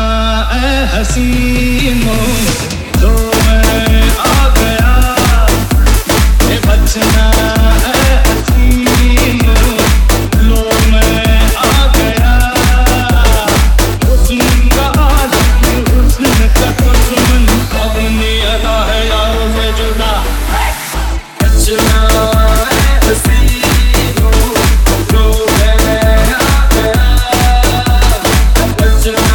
ए हसीनो तो मैं आ गया, ये बचना ए हसीनो लो मैं आ गया। हुस्न का आशिक हुस्न का दुश्मन अपनी अदा है यारों से जुदा। बचना ए हसीनो लो मैं आ गया, बचना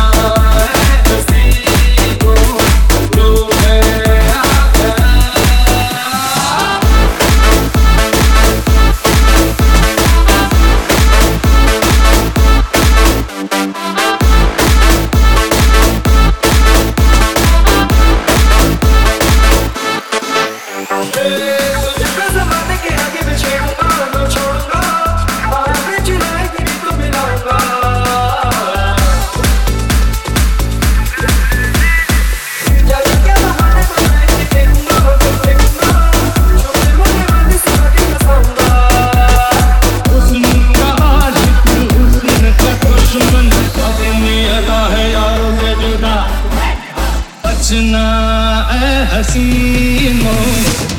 बचना ए हसीनो।